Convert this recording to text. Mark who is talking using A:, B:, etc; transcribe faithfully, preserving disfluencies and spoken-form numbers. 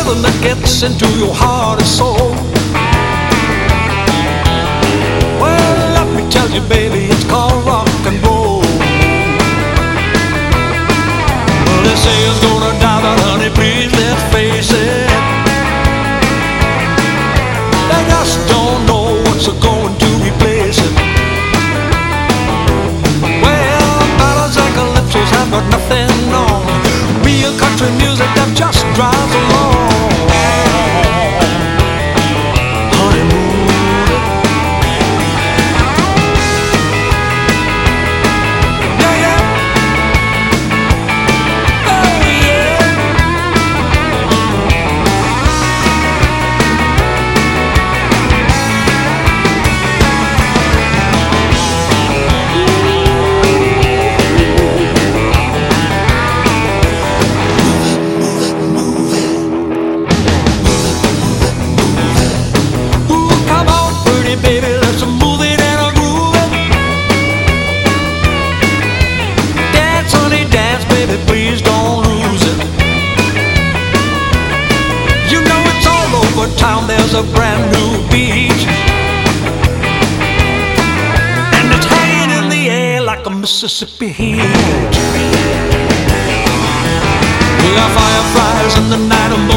A: rhythm that gets into your heart and soul. Well, let me tell you, baby, it's called rock and roll. Well, they say it's gonna die, but honey, please let's face it, they just don't know what's going to replace it. Well, ballads and calypsos have got nothing on. Real country music that just drives along. Town, there's a brand new beat, and it's hanging in the air like a Mississippi heat. We got fireflies in the night,